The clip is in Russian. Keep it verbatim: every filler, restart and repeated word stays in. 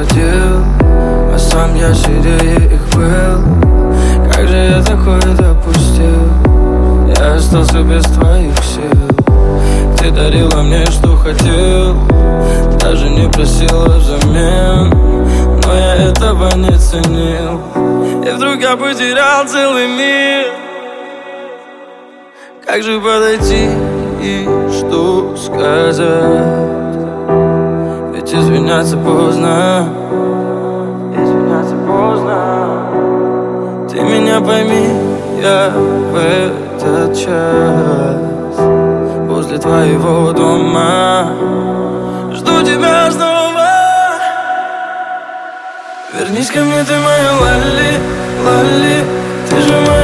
уходил, а сам я сильнее их был. Как же я такое допустил? Я остался без твоих сил. Ты дарила мне, что хотел, даже не просила взамен, но я этого не ценил. И вдруг я потерял целый мир. Как же подойти и что сказать? Ведь извиняться поздно, извиняться поздно. Ты меня пойми, я в этот час возле твоего дома жду тебя снова. Вернись ко мне, ты моя лали, лали. Ты же моя